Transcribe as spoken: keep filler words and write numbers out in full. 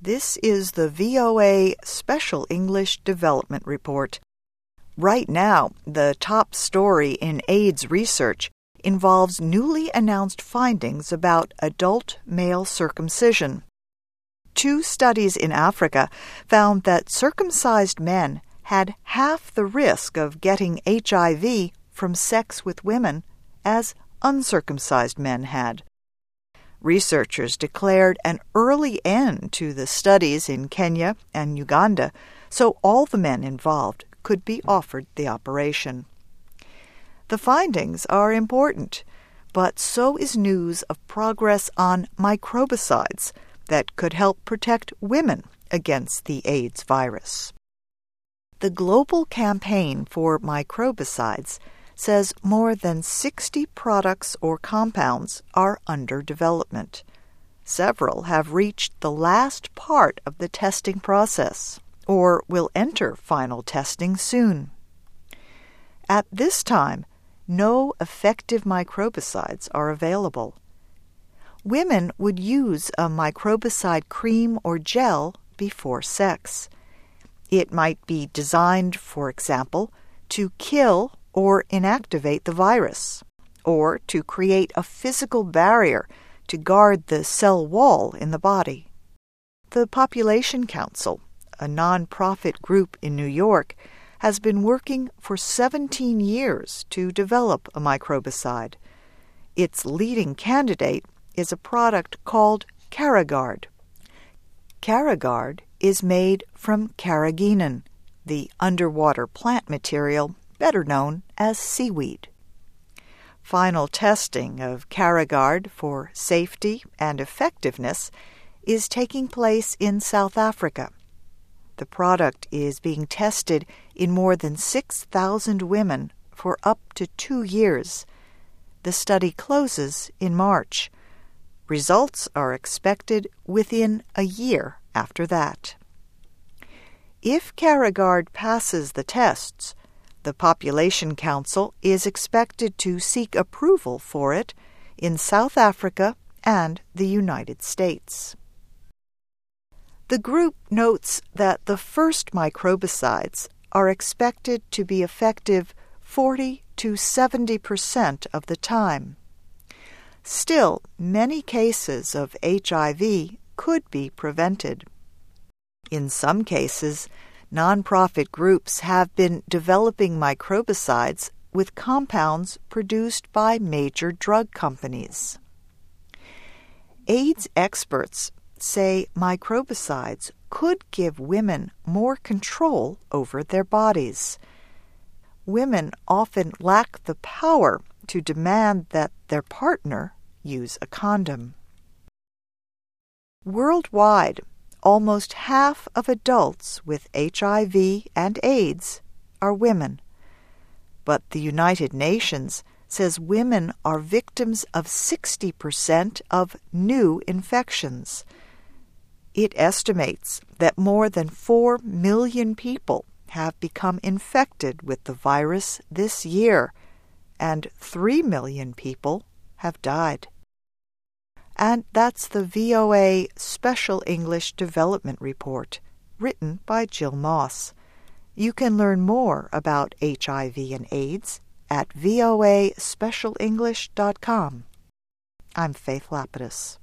This is the V O A Special English Development Report. Right now, the top story in AIDS research involves newly announced findings about adult male circumcision. Two studies in Africa found that circumcised men had half the risk of getting H I V from sex with women as uncircumcised men had. Researchers declared an early end to the studies in Kenya and Uganda, so all the men involved could be offered the operation. The findings are important, but so is news of progress on microbicides that could help protect women against the AIDS virus. The global campaign for microbicides says more than sixty products or compounds are under development. Several have reached the last part of the testing process or will enter final testing soon. At this time, no effective microbicides are available. Women would use a microbicide cream or gel before sex. It might be designed, for example, to kill or inactivate the virus, or to create a physical barrier to guard the cell wall in the body. The Population Council, a non-profit group in New York, has been working for seventeen years to develop a microbicide. Its leading candidate is a product called Caragard. Caragard is made from carrageenan, the underwater plant material better known as seaweed. Final testing of Caragard for safety and effectiveness is taking place in South Africa. The product is being tested in more than six thousand women for up to two years. The study closes in March. Results are expected within a year after that. If Caragard passes the tests, the Population Council is expected to seek approval for it in South Africa and the United States. The group notes that the first microbicides are expected to be effective forty to seventy percent of the time. Still, many cases of H I V could be prevented. In some cases, nonprofit groups have been developing microbicides with compounds produced by major drug companies. AIDS experts say microbicides could give women more control over their bodies. Women often lack the power to demand that their partner use a condom. Worldwide, almost half of adults with H I V and AIDS are women. But the United Nations says women are victims of sixty percent of new infections. It estimates that more than four million people have become infected with the virus this year, and three million people have died. And that's the V O A Special English Development Report, written by Jill Moss. You can learn more about H I V and AIDS at voa special english dot com. I'm Faith Lapidus.